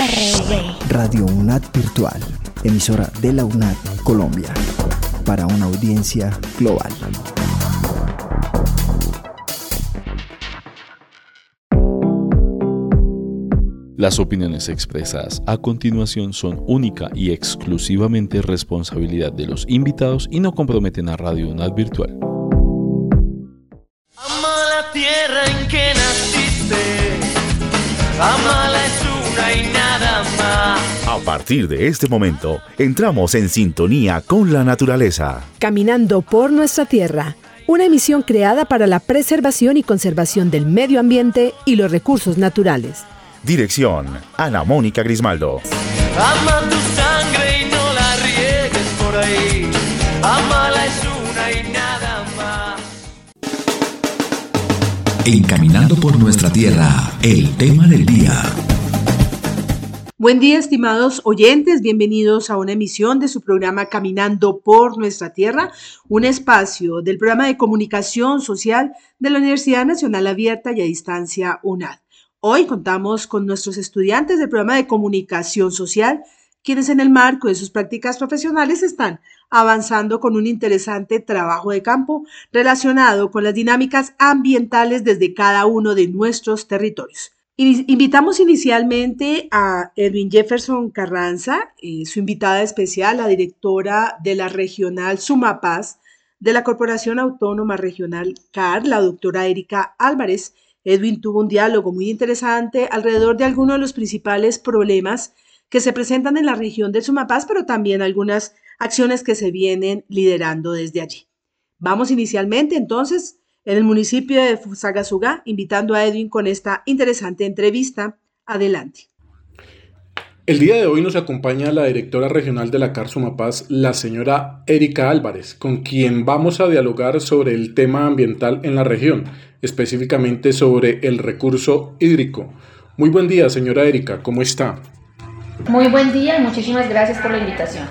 RTV. Radio UNAD Virtual, emisora de la UNAD Colombia, para una audiencia global. Las opiniones expresadas a continuación son única y exclusivamente responsabilidad de los invitados y no comprometen a Radio UNAD Virtual. Ama la tierra en que naciste, amala es una y nada más. A partir de este momento, entramos en sintonía con la naturaleza. Caminando por nuestra tierra, una emisión creada para la preservación y conservación del medio ambiente y los recursos naturales. Dirección, Ana Mónica Grismaldo. Ama tu sangre y no la riegues por ahí. Amala es una y nada más. En Caminando por nuestra tierra, el tema del día. Buen día, estimados oyentes, bienvenidos a una emisión de su programa Caminando por nuestra tierra, un espacio del programa de comunicación social de la Universidad Nacional Abierta y a Distancia UNAD. Hoy contamos con nuestros estudiantes del programa de comunicación social, quienes en el marco de sus prácticas profesionales están avanzando con un interesante trabajo de campo relacionado con las dinámicas ambientales desde cada uno de nuestros territorios. Invitamos inicialmente a Edwin Jefferson Carranza, su invitada especial, la directora de la regional Sumapaz de la Corporación Autónoma Regional CAR, la doctora Erika Álvarez. Edwin tuvo un diálogo muy interesante alrededor de algunos de los principales problemas que se presentan en la región del Sumapaz, pero también algunas acciones que se vienen liderando desde allí. Vamos inicialmente entonces en el municipio de Fusagasugá, invitando a Edwin con esta interesante entrevista. Adelante. El día de hoy nos acompaña la directora regional de la CAR Sumapaz, la señora Erika Álvarez, con quien vamos a dialogar sobre el tema ambiental en la región, específicamente sobre el recurso hídrico. Muy buen día, señora Erika, ¿cómo está? Muy buen día y muchísimas gracias por la invitación.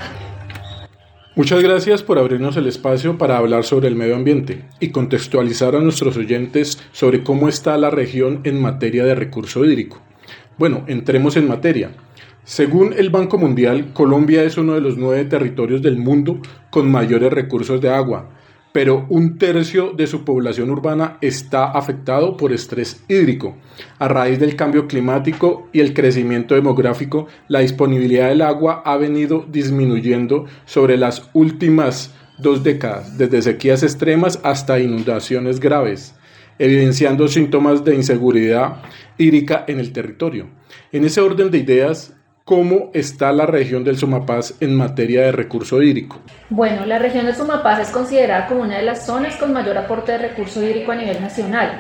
Muchas gracias por abrirnos el espacio para hablar sobre el medio ambiente y contextualizar a nuestros oyentes sobre cómo está la región en materia de recurso hídrico. Bueno, entremos en materia. Según el Banco Mundial, Colombia es uno de los 9 territorios del mundo con mayores recursos de agua, pero 1/3 de su población urbana está afectado por estrés hídrico. A raíz del cambio climático y el crecimiento demográfico, la disponibilidad del agua ha venido disminuyendo sobre las últimas 2 décadas, desde sequías extremas hasta inundaciones graves, evidenciando síntomas de inseguridad hídrica en el territorio. En ese orden de ideas, ¿cómo está la región del Sumapaz en materia de recurso hídrico? Bueno, la región del Sumapaz es considerada como una de las zonas con mayor aporte de recurso hídrico a nivel nacional.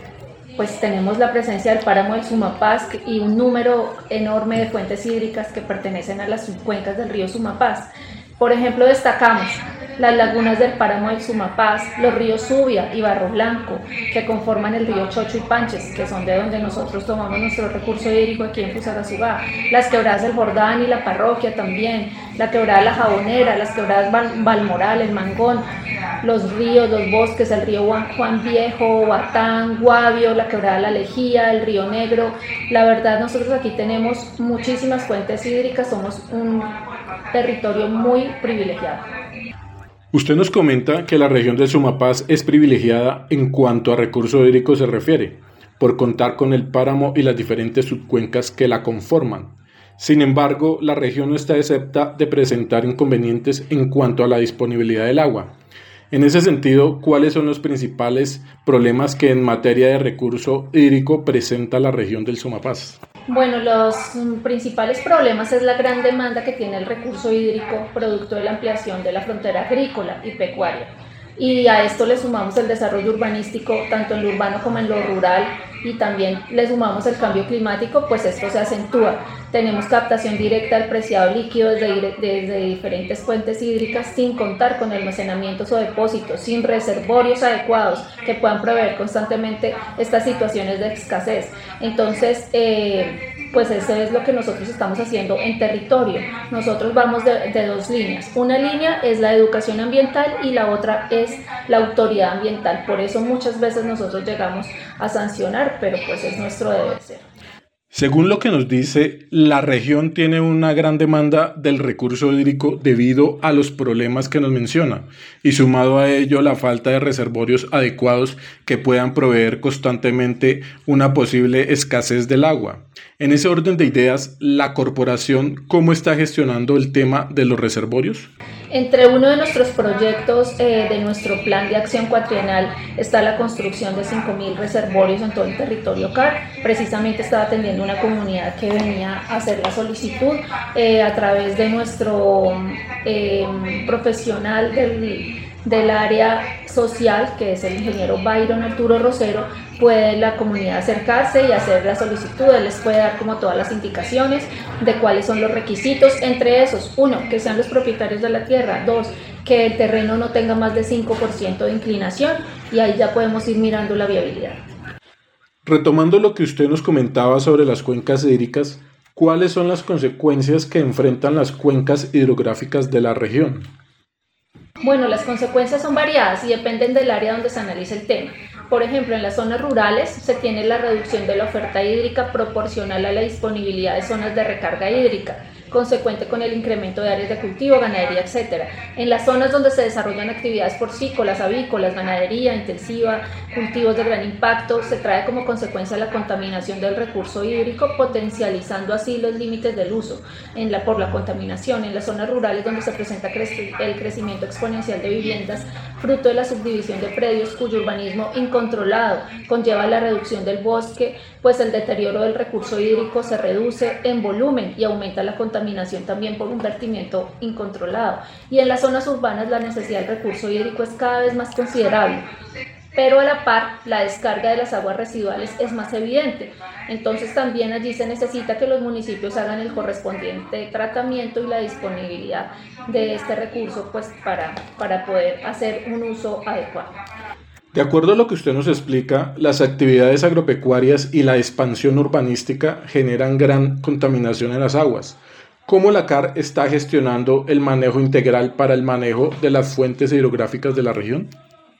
Pues tenemos la presencia del páramo del Sumapaz y un número enorme de fuentes hídricas que pertenecen a las subcuencas del río Sumapaz. Por ejemplo, destacamos las lagunas del páramo del Sumapaz, los ríos Subia y Barro Blanco, que conforman el río Chocho y Panches, que son de donde nosotros tomamos nuestro recurso hídrico aquí en Fusagasugá, las quebradas del Jordán y la Parroquia también, la quebrada La Jabonera, las quebradas Balmoral, el Mangón, los ríos, los bosques, el río Juan Viejo, Batán, Guavio, la quebrada La Lejía, el río Negro. La verdad, nosotros aquí tenemos muchísimas fuentes hídricas, somos un territorio muy privilegiado. Usted nos comenta que la región del Sumapaz es privilegiada en cuanto a recurso hídrico se refiere, por contar con el páramo y las diferentes subcuencas que la conforman. Sin embargo, la región no está exenta de presentar inconvenientes en cuanto a la disponibilidad del agua. En ese sentido, ¿cuáles son los principales problemas que en materia de recurso hídrico presenta la región del Sumapaz? Bueno, los principales problemas es la gran demanda que tiene el recurso hídrico producto de la ampliación de la frontera agrícola y pecuaria. Y a esto le sumamos el desarrollo urbanístico, tanto en lo urbano como en lo rural, y también le sumamos el cambio climático, pues esto se acentúa. Tenemos captación directa del preciado líquido desde diferentes fuentes hídricas, sin contar con almacenamientos o depósitos, sin reservorios adecuados que puedan proveer constantemente estas situaciones de escasez. Entonces, pues eso es lo que nosotros estamos haciendo en territorio. Nosotros vamos de 2 líneas. Una línea es la educación ambiental y la otra es la autoridad ambiental. Por eso muchas veces nosotros llegamos a sancionar, pero pues es nuestro deber ser. Según lo que nos dice, la región tiene una gran demanda del recurso hídrico debido a los problemas que nos menciona y sumado a ello la falta de reservorios adecuados que puedan proveer constantemente una posible escasez del agua. En ese orden de ideas, la corporación, ¿cómo está gestionando el tema de los reservorios? Entre uno de nuestros proyectos de nuestro plan de acción cuatrienal está la construcción de 5.000 reservorios en todo el territorio CAR. Precisamente estaba atendiendo una comunidad que venía a hacer la solicitud a través de nuestro profesional del área social, que es el ingeniero Byron Arturo Rosero. Puede la comunidad acercarse y hacer la solicitud. Él les puede dar como todas las indicaciones de cuáles son los requisitos, entre esos, 1, que sean los propietarios de la tierra, 2, que el terreno no tenga más de 5% de inclinación, y ahí ya podemos ir mirando la viabilidad. Retomando lo que usted nos comentaba sobre las cuencas hídricas, ¿cuáles son las consecuencias que enfrentan las cuencas hidrográficas de la región? Bueno, las consecuencias son variadas y dependen del área donde se analice el tema. Por ejemplo, en las zonas rurales se tiene la reducción de la oferta hídrica proporcional a la disponibilidad de zonas de recarga hídrica, consecuente con el incremento de áreas de cultivo, ganadería, etc. En las zonas donde se desarrollan actividades porcícolas, avícolas, ganadería intensiva, cultivos de gran impacto, se trae como consecuencia la contaminación del recurso hídrico, potencializando así los límites del uso por la contaminación. En las zonas rurales donde se presenta el crecimiento exponencial de viviendas, fruto de la subdivisión de predios cuyo urbanismo incontrolado conlleva la reducción del bosque, pues el deterioro del recurso hídrico se reduce en volumen y aumenta la contaminación también por un vertimiento incontrolado. Y en las zonas urbanas la necesidad del recurso hídrico es cada vez más considerable, pero a la par la descarga de las aguas residuales es más evidente. Entonces también allí se necesita que los municipios hagan el correspondiente tratamiento y la disponibilidad de este recurso, pues para poder hacer un uso adecuado. De acuerdo a lo que usted nos explica, las actividades agropecuarias y la expansión urbanística generan gran contaminación en las aguas. ¿Cómo la CAR está gestionando el manejo integral para el manejo de las fuentes hidrográficas de la región?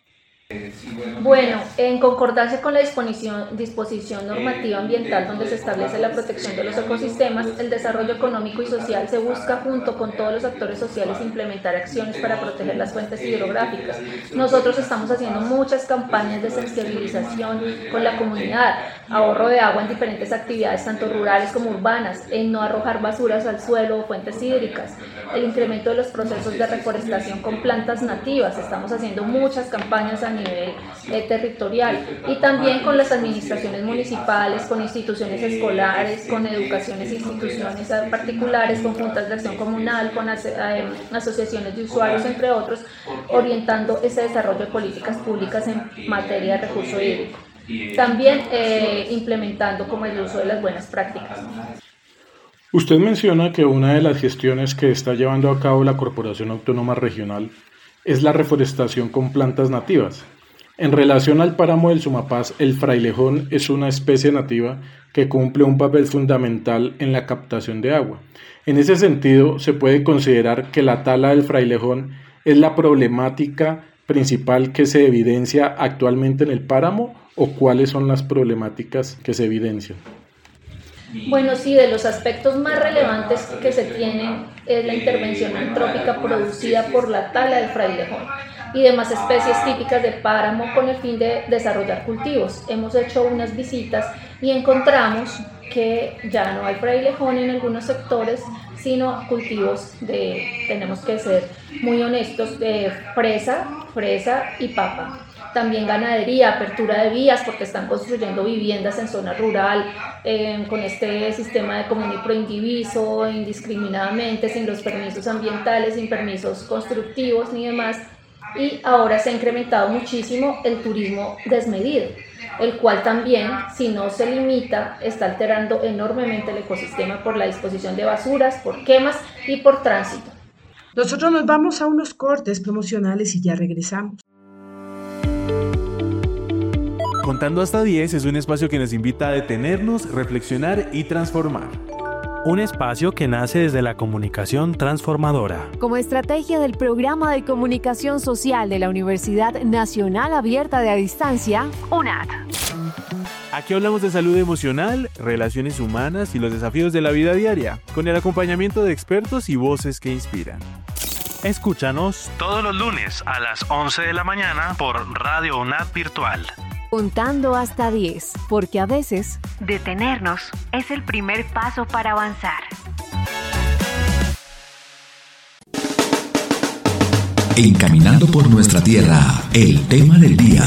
Bueno, en concordancia con la disposición normativa ambiental donde se establece la protección de los ecosistemas, el desarrollo económico y social se busca junto con todos los actores sociales implementar acciones para proteger las fuentes hidrográficas. Nosotros estamos haciendo muchas campañas de sensibilización con la comunidad, ahorro de agua en diferentes actividades tanto rurales como urbanas, en no arrojar basuras al suelo o fuentes hídricas, el incremento de los procesos de reforestación con plantas nativas. Estamos haciendo muchas campañas a nivel territorial y también con las administraciones municipales, con instituciones escolares, con educaciones e instituciones particulares, con juntas de acción comunal, con asociaciones de usuarios, entre otros, orientando ese desarrollo de políticas públicas en materia de recurso hídrico. También implementando como el uso de las buenas prácticas. Usted menciona que una de las gestiones que está llevando a cabo la Corporación Autónoma Regional es la reforestación con plantas nativas. En relación al páramo del Sumapaz, el frailejón es una especie nativa que cumple un papel fundamental en la captación de agua. En ese sentido, se puede considerar que la tala del frailejón es la problemática principal que se evidencia actualmente en el páramo, ¿o cuáles son las problemáticas que se evidencian? Bueno, sí, de los aspectos más relevantes que se tienen es la intervención antrópica producida por la tala del frailejón y demás especies típicas de páramo con el fin de desarrollar cultivos. Hemos hecho unas visitas y encontramos que ya no hay frailejón en algunos sectores, sino cultivos tenemos que ser muy honestos, de fresa y papa. También ganadería, apertura de vías, porque están construyendo viviendas en zona rural con este sistema de comunio proindiviso, indiscriminadamente, sin los permisos ambientales, sin permisos constructivos ni demás. Y ahora se ha incrementado muchísimo el turismo desmedido, el cual también, si no se limita, está alterando enormemente el ecosistema por la disposición de basuras, por quemas y por tránsito. Nosotros nos vamos a unos cortes promocionales y ya regresamos. Contando hasta 10 es un espacio que nos invita a detenernos, reflexionar y transformar. Un espacio que nace desde la comunicación transformadora. Como estrategia del Programa de Comunicación Social de la Universidad Nacional Abierta de a Distancia, UNAD. Aquí hablamos de salud emocional, relaciones humanas y los desafíos de la vida diaria, con el acompañamiento de expertos y voces que inspiran. Escúchanos todos los lunes a las 11 de la mañana por Radio UNAD Virtual. Contando hasta 10, porque a veces detenernos es el primer paso para avanzar. Encaminando por nuestra tierra, el tema del día.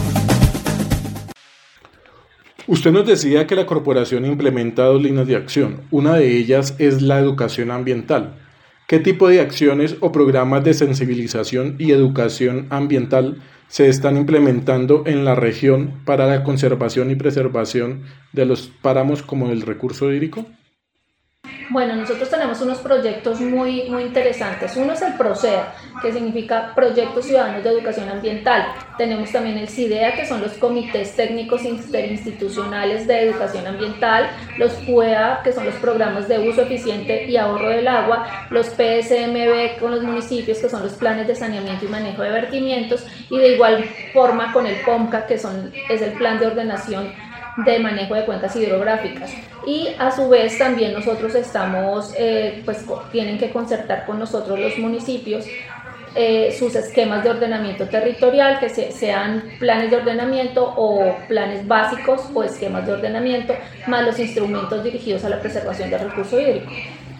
Usted nos decía que la corporación implementa 2 líneas de acción. Una de ellas es la educación ambiental. ¿Qué tipo de acciones o programas de sensibilización y educación ambiental se están implementando en la región para la conservación y preservación de los páramos como del recurso hídrico? Bueno, nosotros tenemos unos proyectos muy interesantes. Uno es el PROCEA, que significa Proyectos Ciudadanos de Educación Ambiental. Tenemos también el CIDEA, que son los Comités Técnicos Interinstitucionales de Educación Ambiental, los PUEA, que son los Programas de Uso Eficiente y Ahorro del Agua, los PSMB con los municipios, que son los Planes de Saneamiento y Manejo de Vertimientos, y de igual forma con el POMCA, que es el Plan de Ordenación de Manejo de Cuencas Hidrográficas. Y a su vez también nosotros estamos, tienen que concertar con nosotros los municipios sus esquemas de ordenamiento territorial, que sean planes de ordenamiento o planes básicos o esquemas de ordenamiento, más los instrumentos dirigidos a la preservación del recurso hídrico.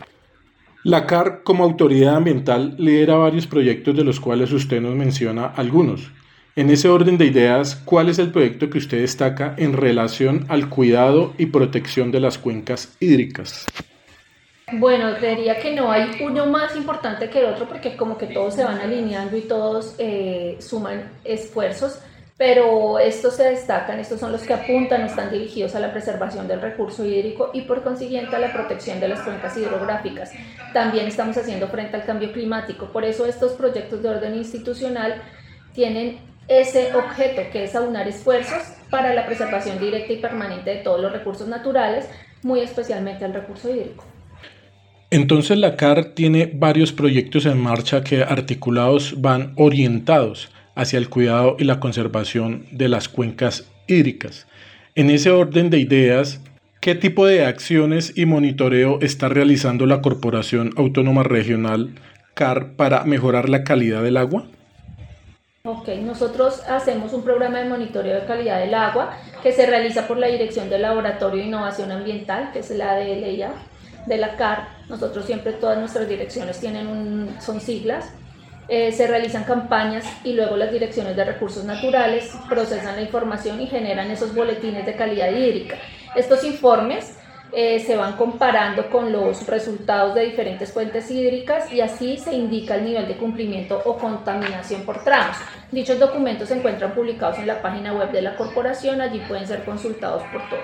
La CAR, como autoridad ambiental, lidera varios proyectos de los cuales usted nos menciona algunos. En ese orden de ideas, ¿cuál es el proyecto que usted destaca en relación al cuidado y protección de las cuencas hídricas? Bueno, creería que no hay uno más importante que el otro porque como que todos se van alineando y todos suman esfuerzos, pero estos se destacan, estos son los que apuntan o están dirigidos a la preservación del recurso hídrico y por consiguiente a la protección de las cuencas hidrográficas. También estamos haciendo frente al cambio climático, por eso estos proyectos de orden institucional tienen ese objeto que es aunar esfuerzos para la preservación directa y permanente de todos los recursos naturales, muy especialmente el recurso hídrico. Entonces la CAR tiene varios proyectos en marcha que articulados van orientados hacia el cuidado y la conservación de las cuencas hídricas. En ese orden de ideas, ¿qué tipo de acciones y monitoreo está realizando la Corporación Autónoma Regional CAR para mejorar la calidad del agua? Ok, nosotros hacemos un programa de monitoreo de calidad del agua que se realiza por la Dirección del Laboratorio de Innovación Ambiental, que es la DLIA de la CAR. Nosotros siempre, todas nuestras direcciones son siglas. Se realizan campañas y luego las direcciones de recursos naturales procesan la información y generan esos boletines de calidad hídrica. Estos informes se van comparando con los resultados de diferentes fuentes hídricas y así se indica el nivel de cumplimiento o contaminación por tramos. Dichos documentos se encuentran publicados en la página web de la corporación, allí pueden ser consultados por todos.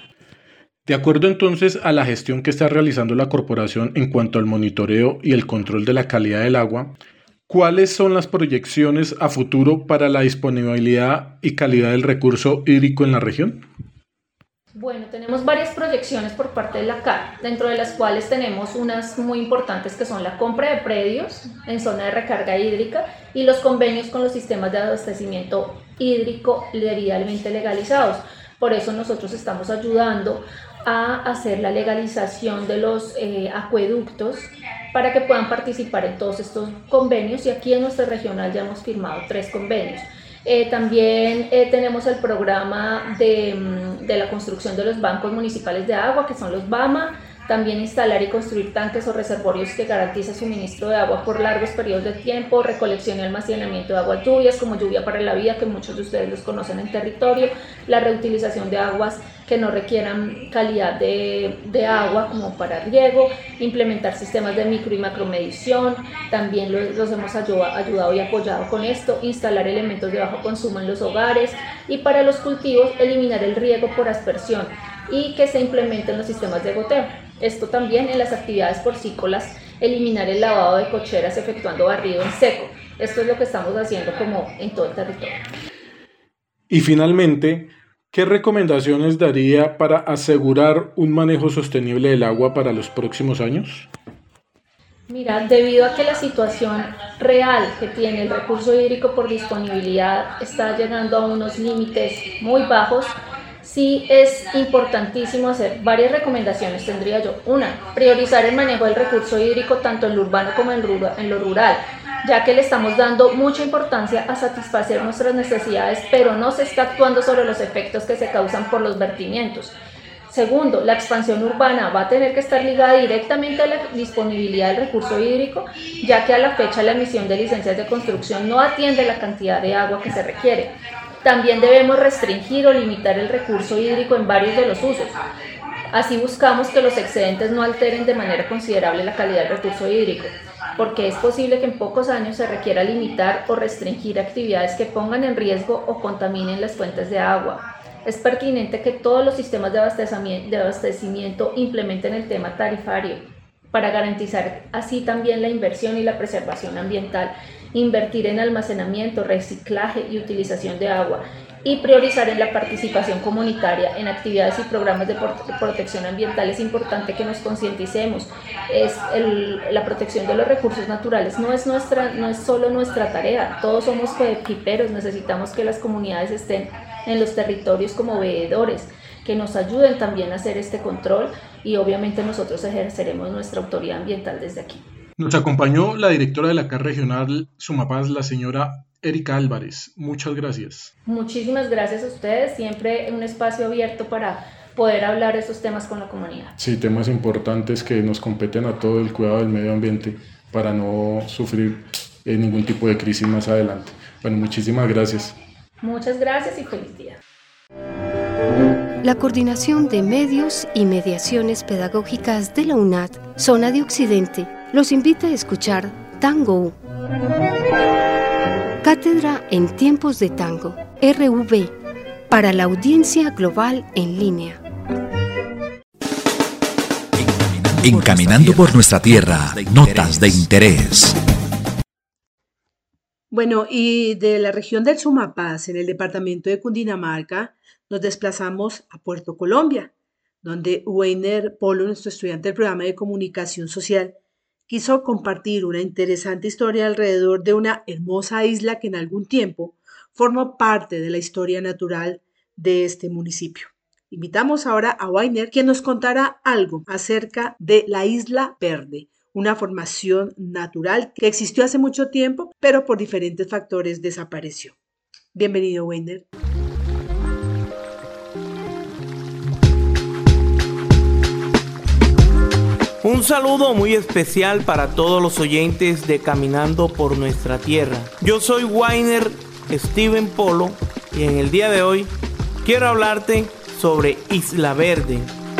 De acuerdo entonces a la gestión que está realizando la corporación en cuanto al monitoreo y el control de la calidad del agua, ¿cuáles son las proyecciones a futuro para la disponibilidad y calidad del recurso hídrico en la región? Bueno, tenemos varias proyecciones por parte de la CAR, dentro de las cuales tenemos unas muy importantes que son la compra de predios en zona de recarga hídrica y los convenios con los sistemas de abastecimiento hídrico debidamente legalizados. Por eso nosotros estamos ayudando a hacer la legalización de los acueductos para que puedan participar en todos estos convenios y aquí en nuestra regional ya hemos firmado 3 convenios. También tenemos el programa de la construcción de los bancos municipales de agua, que son los BAMA, también instalar y construir tanques o reservorios que garanticen suministro de agua por largos periodos de tiempo, recolección y almacenamiento de aguas lluvias, como Lluvia para la Vida, que muchos de ustedes los conocen en territorio, la reutilización de aguas que no requieran calidad de agua como para riego, implementar sistemas de micro y macromedición, también los hemos ayudado y apoyado con esto, instalar elementos de bajo consumo en los hogares y para los cultivos eliminar el riego por aspersión y que se implementen los sistemas de goteo. Esto también en las actividades porcícolas, eliminar el lavado de cocheras efectuando barrido en seco. Esto es lo que estamos haciendo como en todo el territorio. Y finalmente, ¿qué recomendaciones daría para asegurar un manejo sostenible del agua para los próximos años? Mira, debido a que la situación real que tiene el recurso hídrico por disponibilidad está llegando a unos límites muy bajos, sí es importantísimo hacer varias recomendaciones, tendría yo. Una, priorizar el manejo del recurso hídrico tanto en lo urbano como en lo rural, ya que le estamos dando mucha importancia a satisfacer nuestras necesidades, pero no se está actuando sobre los efectos que se causan por los vertimientos. Segundo, la expansión urbana va a tener que estar ligada directamente a la disponibilidad del recurso hídrico, ya que a la fecha la emisión de licencias de construcción no atiende la cantidad de agua que se requiere. También debemos restringir o limitar el recurso hídrico en varios de los usos. Así buscamos que los excedentes no alteren de manera considerable la calidad del recurso hídrico, porque es posible que en pocos años se requiera limitar o restringir actividades que pongan en riesgo o contaminen las fuentes de agua. Es pertinente que todos los sistemas de abastecimiento implementen el tema tarifario para garantizar así también la inversión y la preservación ambiental, invertir en almacenamiento, reciclaje y utilización de agua y priorizar en la participación comunitaria en actividades y programas de protección ambiental. Es importante que nos concienticemos. La protección de los recursos naturales no es solo nuestra tarea, todos somos coequiperos, necesitamos que las comunidades estén en los territorios como veedores, que nos ayuden también a hacer este control y obviamente nosotros ejerceremos nuestra autoridad ambiental desde aquí. Nos acompañó la directora de la CAR regional Sumapaz, la señora Erika Álvarez. Muchas gracias. Muchísimas gracias a ustedes, siempre un espacio abierto para poder hablar de estos temas con la comunidad. Sí, temas importantes que nos competen a todo el cuidado del medio ambiente para no sufrir ningún tipo de crisis más adelante. Bueno, muchísimas gracias. Muchas gracias y feliz día. La Coordinación de Medios y Mediaciones Pedagógicas de la UNAD, Zona de Occidente, los invita a escuchar Tango. Cátedra en Tiempos de Tango, RV, para la audiencia global en línea. Encaminando por nuestra tierra, notas de interés. Bueno, y de la región del Sumapaz, en el departamento de Cundinamarca, nos desplazamos a Puerto Colombia, donde Weiner Polo, nuestro estudiante del programa de comunicación social, quiso compartir una interesante historia alrededor de una hermosa isla que en algún tiempo formó parte de la historia natural de este municipio. Invitamos ahora a Weiner, quien nos contará algo acerca de la Isla Verde, una formación natural que existió hace mucho tiempo, pero por diferentes factores desapareció. Bienvenido, Weiner. Un saludo muy especial para todos los oyentes de Caminando por Nuestra Tierra. Yo soy Weiner Steven Polo y en el día de hoy quiero hablarte sobre Isla Verde.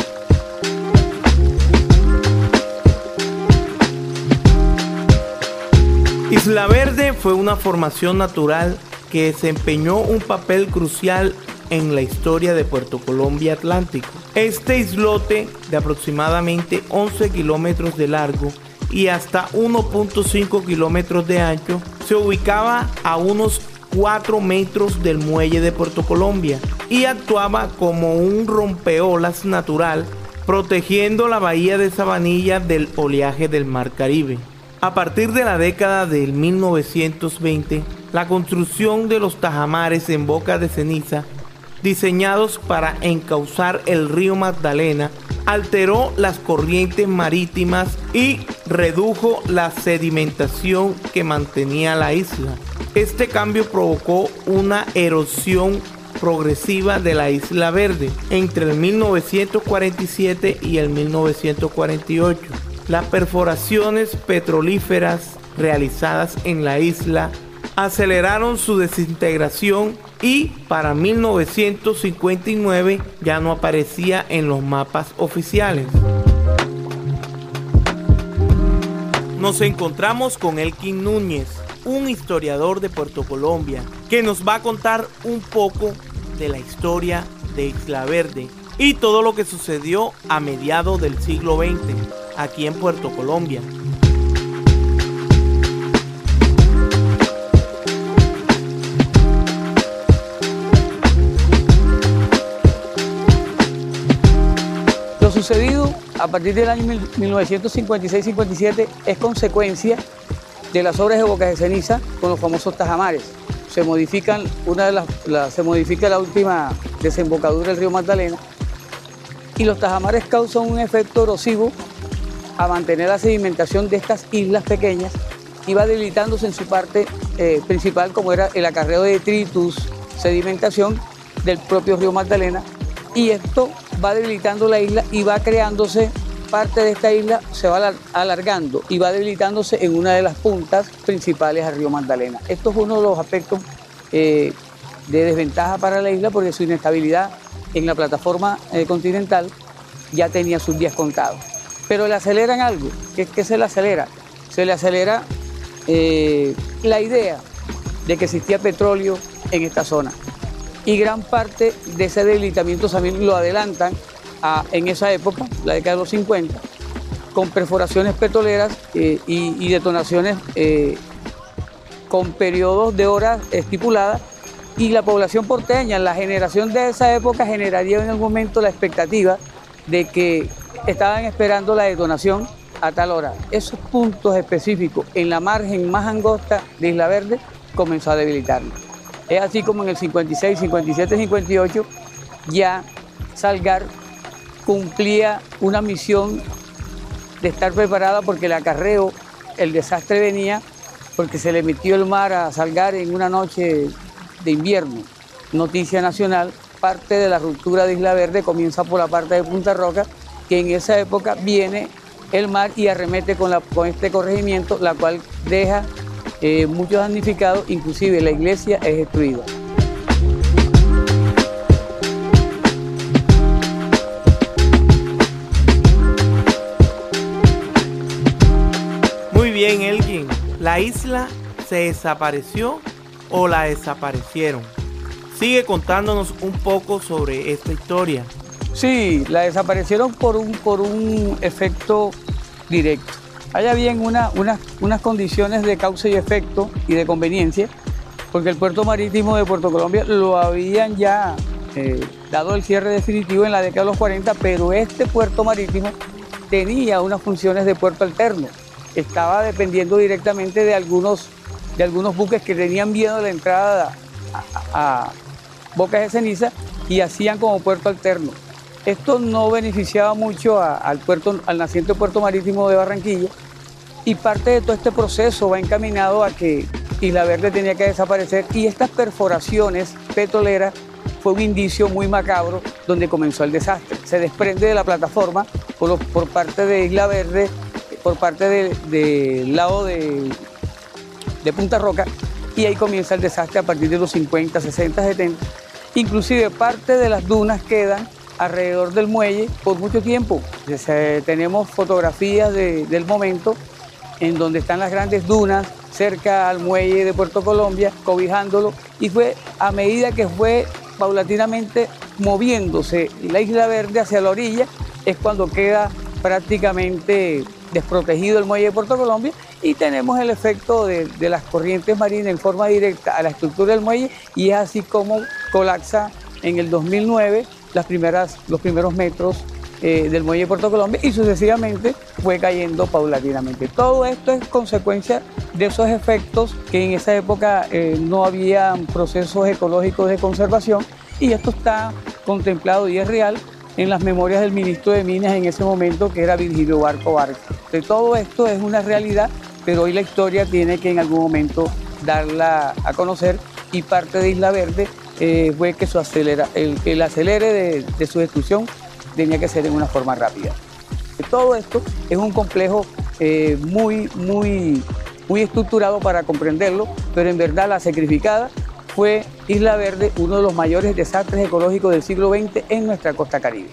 Isla Verde fue una formación natural que desempeñó un papel crucial en la historia de Puerto Colombia Atlántico. Este islote de aproximadamente 11 kilómetros de largo y hasta 1.5 kilómetros de ancho se ubicaba a unos 4 metros del muelle de Puerto Colombia y actuaba como un rompeolas natural, protegiendo la bahía de Sabanilla del oleaje del Mar Caribe. A partir de la década del 1920, la construcción de los tajamares en Boca de Ceniza, diseñados para encauzar el río Magdalena, alteró las corrientes marítimas y redujo la sedimentación que mantenía la isla. Este cambio provocó una erosión progresiva de la Isla Verde entre el 1947 y el 1948. Las perforaciones petrolíferas realizadas en la isla aceleraron su desintegración y para 1959 ya no aparecía en los mapas oficiales. Nos encontramos con Elkin Núñez, un historiador de Puerto Colombia, que nos va a contar un poco de la historia de Isla Verde y todo lo que sucedió a mediados del siglo XX aquí en Puerto Colombia. Lo sucedido a partir del año 1956-57 es consecuencia de las obras de Boca de Ceniza con los famosos tajamares. se modifica la última desembocadura del río Magdalena, y los tajamares causan un efecto erosivo a mantener la sedimentación de estas islas pequeñas y va debilitándose en su parte principal, como era el acarreo de detritus, sedimentación del propio río Magdalena, y esto va debilitando la isla y va creándose parte de esta isla, se va alargando y va debilitándose en una de las puntas principales al río Magdalena. Esto es uno de los aspectos de desventaja para la isla, porque su inestabilidad en la plataforma continental ya tenía sus días contados. Pero le aceleran algo. ¿Qué se le acelera? Se le acelera la idea de que existía petróleo en esta zona. Y gran parte de ese debilitamiento también lo adelantan en esa época, la década de los 50, con perforaciones petroleras y detonaciones con periodos de horas estipuladas, y la población porteña, la generación de esa época, generaría en algún momento la expectativa de que estaban esperando la detonación a tal hora. Esos puntos específicos en la margen más angosta de Isla Verde comenzó a debilitarlo. Es así como en el 56, 57, 58 ya Salgar cumplía una misión de estar preparada, porque el acarreo, el desastre venía porque se le metió el mar a Salgar en una noche de invierno. Noticia nacional, parte de la ruptura de Isla Verde comienza por la parte de Punta Roca, que en esa época viene el mar y arremete con este corregimiento, la cual deja muchos damnificados, inclusive la iglesia es destruida. Muy bien, Elgin. ¿La isla se desapareció o la desaparecieron? Sigue contándonos un poco sobre esta historia. Sí, la desaparecieron por un efecto directo. Hay bien unas condiciones de causa y efecto y de conveniencia, porque el puerto marítimo de Puerto Colombia lo habían ya dado el cierre definitivo en la década de los 40, pero este puerto marítimo tenía unas funciones de puerto alterno. Estaba dependiendo directamente de algunos buques que tenían miedo de la entrada a Bocas de Ceniza y hacían como puerto alterno. Esto no beneficiaba mucho al naciente puerto marítimo de Barranquilla, y parte de todo este proceso va encaminado a que Isla Verde tenía que desaparecer, y estas perforaciones petroleras fue un indicio muy macabro donde comenzó el desastre. Se desprende de la plataforma por parte de Isla Verde, por parte del lado de Punta Roca, y ahí comienza el desastre a partir de los 50, 60, 70. Inclusive parte de las dunas quedan alrededor del muelle por mucho tiempo. Tenemos fotografías del momento en donde están las grandes dunas cerca al muelle de Puerto Colombia, cobijándolo, y fue a medida que fue paulatinamente moviéndose la Isla Verde hacia la orilla, es cuando queda prácticamente desprotegido el muelle de Puerto Colombia, y tenemos el efecto de las corrientes marinas en forma directa a la estructura del muelle, y es así como colapsa en el 2009 los primeros metros del muelle de Puerto Colombia, y sucesivamente fue cayendo paulatinamente. Todo esto es consecuencia de esos efectos que en esa época no había procesos ecológicos de conservación, y esto está contemplado y es real en las memorias del ministro de Minas en ese momento, que era Virgilio Barco Barco. De todo esto es una realidad, pero hoy la historia tiene que en algún momento darla a conocer, y parte de Isla Verde fue que el acelere de su destrucción tenía que ser en una forma rápida. Todo esto es un complejo muy estructurado para comprenderlo, pero en verdad la sacrificada fue Isla Verde, uno de los mayores desastres ecológicos del siglo XX en nuestra costa caribe.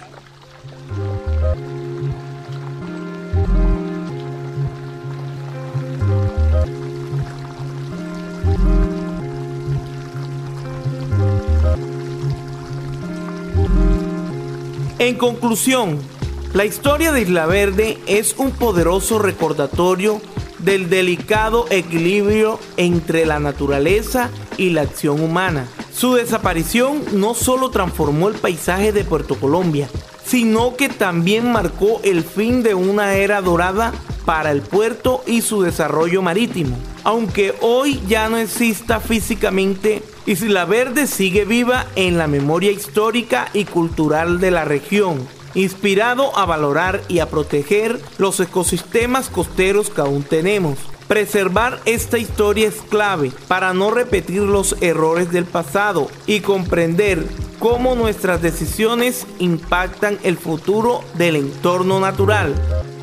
En conclusión, la historia de Isla Verde es un poderoso recordatorio del delicado equilibrio entre la naturaleza y la acción humana. Su desaparición no solo transformó el paisaje de Puerto Colombia, sino que también marcó el fin de una era dorada para el puerto y su desarrollo marítimo. aunque hoy ya no exista físicamente, Isla Verde sigue viva en la memoria histórica y cultural de la región, inspirado a valorar y a proteger los ecosistemas costeros que aún tenemos. Preservar esta historia es clave para no repetir los errores del pasado y comprender cómo nuestras decisiones impactan el futuro del entorno natural.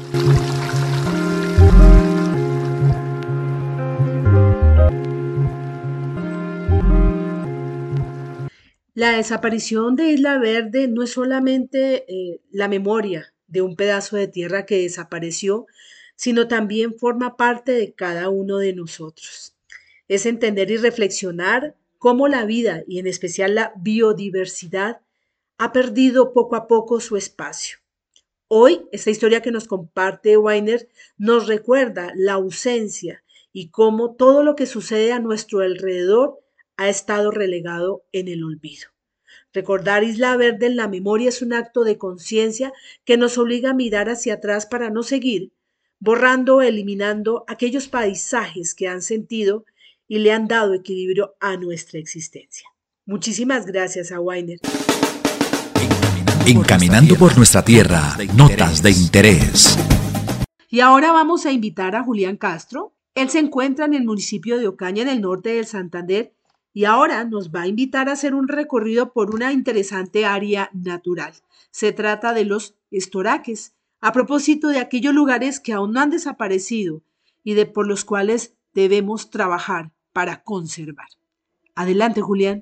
La desaparición de Isla Verde no es solamente la memoria de un pedazo de tierra que desapareció, sino también forma parte de cada uno de nosotros. Es entender y reflexionar cómo la vida, y en especial la biodiversidad, ha perdido poco a poco su espacio. Hoy, esta historia que nos comparte Wainer nos recuerda la ausencia y cómo todo lo que sucede a nuestro alrededor ha estado relegado en el olvido. Recordar Isla Verde en la memoria es un acto de conciencia que nos obliga a mirar hacia atrás para no seguir borrando o eliminando aquellos paisajes que han sentido y le han dado equilibrio a nuestra existencia. Muchísimas gracias a Wainer. Encaminando por nuestra tierra, notas de interés. Y ahora vamos a invitar a Julián Castro. Él se encuentra en el municipio de Ocaña, en el norte del Santander, y ahora nos va a invitar a hacer un recorrido por una interesante área natural. Se trata de los estoraques, a propósito de aquellos lugares que aún no han desaparecido y por los cuales debemos trabajar para conservar. Adelante, Julián.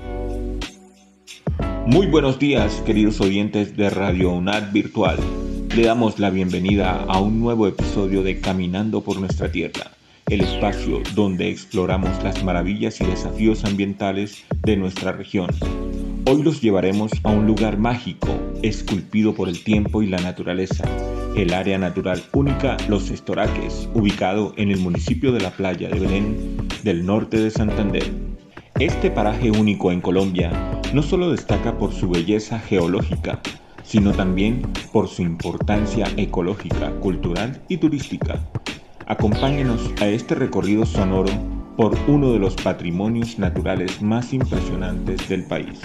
Muy buenos días, queridos oyentes de Radio UNAD Virtual. Le damos la bienvenida a un nuevo episodio de Caminando por nuestra Tierra, el espacio donde exploramos las maravillas y desafíos ambientales de nuestra región. Hoy los llevaremos a un lugar mágico, esculpido por el tiempo y la naturaleza, el área natural única Los Estoraques, ubicado en el municipio de La Playa de Belén, del norte de Santander. Este paraje único en Colombia no solo destaca por su belleza geológica, sino también por su importancia ecológica, cultural y turística. Acompáñenos a este recorrido sonoro por uno de los patrimonios naturales más impresionantes del país.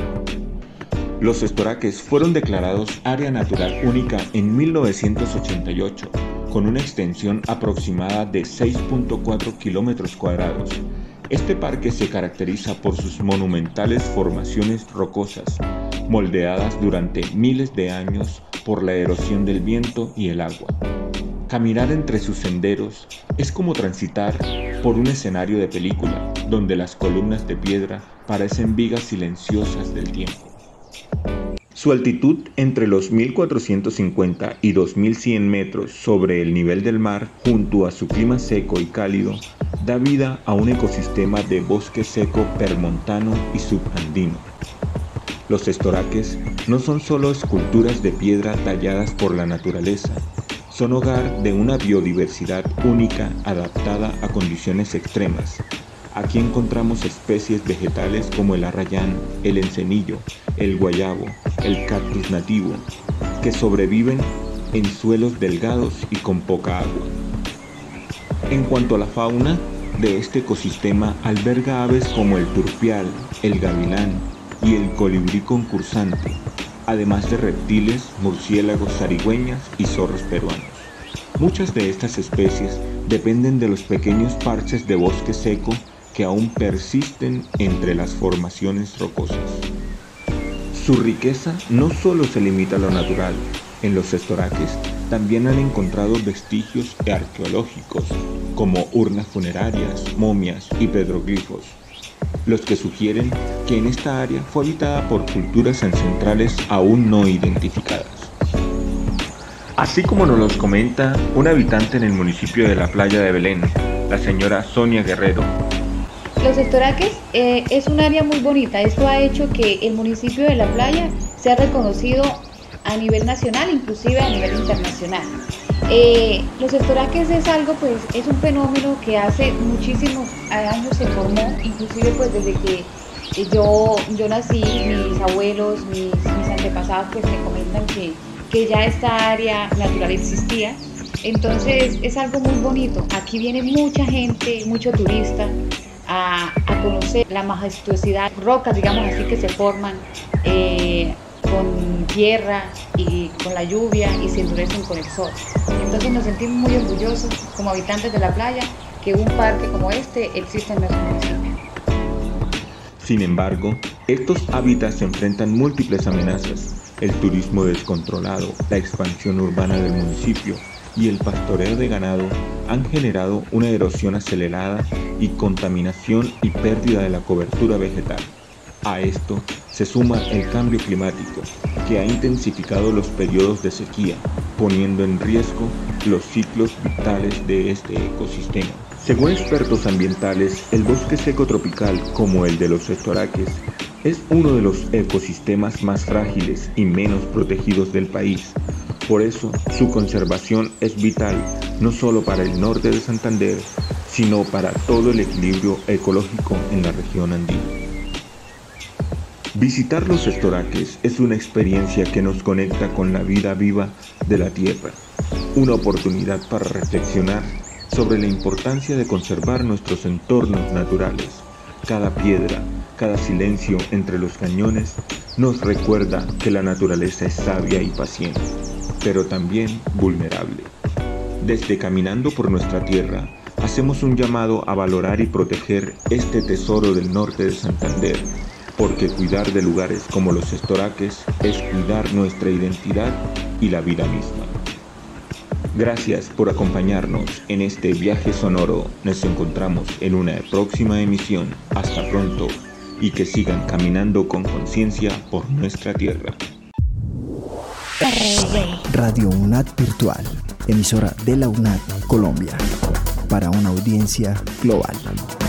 Los Estoraques fueron declarados Área Natural Única en 1988, con una extensión aproximada de 6.4 kilómetros cuadrados. Este parque se caracteriza por sus monumentales formaciones rocosas, moldeadas durante miles de años por la erosión del viento y el agua. Caminar entre sus senderos es como transitar por un escenario de película, donde las columnas de piedra parecen vigas silenciosas del tiempo. Su altitud entre los 1450 y 2100 metros sobre el nivel del mar, junto a su clima seco y cálido, da vida a un ecosistema de bosque seco permontano y subandino. Los estoraques no son solo esculturas de piedra talladas por la naturaleza, son hogar de una biodiversidad única adaptada a condiciones extremas. Aquí encontramos especies vegetales como el arrayán, el encenillo, el guayabo, el cactus nativo, que sobreviven en suelos delgados y con poca agua. En cuanto a la fauna de este ecosistema, alberga aves como el turpial, el gavilán y el colibrí concursante, además de reptiles, murciélagos, zarigüeñas y zorros peruanos. Muchas de estas especies dependen de los pequeños parches de bosque seco que aún persisten entre las formaciones rocosas. Su riqueza no solo se limita a lo natural. En los estoraques también han encontrado vestigios arqueológicos, como urnas funerarias, momias y petroglifos, los que sugieren que en esta área fue habitada por culturas ancestrales aún no identificadas. Así como nos los comenta un habitante en el municipio de La Playa de Belén, la señora Sonia Guerrero. Los estoraques es un área muy bonita. Esto ha hecho que el municipio de La Playa sea reconocido a nivel nacional, inclusive a nivel internacional. Los estoraques es algo, pues, es un fenómeno que hace muchísimos años se formó, inclusive pues desde que yo nací, mis abuelos, mis antepasados pues me comentan que ya esta área natural existía. Entonces es algo muy bonito. Aquí viene mucha gente, mucho turista a conocer la majestuosidad, rocas, digamos así, que se forman con tierra y con la lluvia y se endurecen con el sol. Entonces nos sentimos muy orgullosos como habitantes de la playa que un parque como este existe en nuestro municipio. Sin embargo, estos hábitats se enfrentan múltiples amenazas: el turismo descontrolado, la expansión urbana del municipio y el pastoreo de ganado han generado una erosión acelerada y contaminación y pérdida de la cobertura vegetal. A esto se suma el cambio climático, que ha intensificado los periodos de sequía, poniendo en riesgo los ciclos vitales de este ecosistema. Según expertos ambientales, el bosque seco tropical, como el de los estoraques, es uno de los ecosistemas más frágiles y menos protegidos del país. Por eso, su conservación es vital no solo para el norte de Santander, sino para todo el equilibrio ecológico en la región andina. Visitar los estoraques es una experiencia que nos conecta con la vida viva de la tierra, una oportunidad para reflexionar sobre la importancia de conservar nuestros entornos naturales. Cada piedra, cada silencio entre los cañones nos recuerda que la naturaleza es sabia y paciente, pero también vulnerable. Desde Caminando por Nuestra Tierra, hacemos un llamado a valorar y proteger este tesoro del norte de Santander, porque cuidar de lugares como los estoraques es cuidar nuestra identidad y la vida misma. Gracias por acompañarnos en este viaje sonoro. Nos encontramos en una próxima emisión. Hasta pronto y que sigan caminando con conciencia por nuestra tierra. Radio UNAD Virtual, emisora de la UNAD Colombia, para una audiencia global.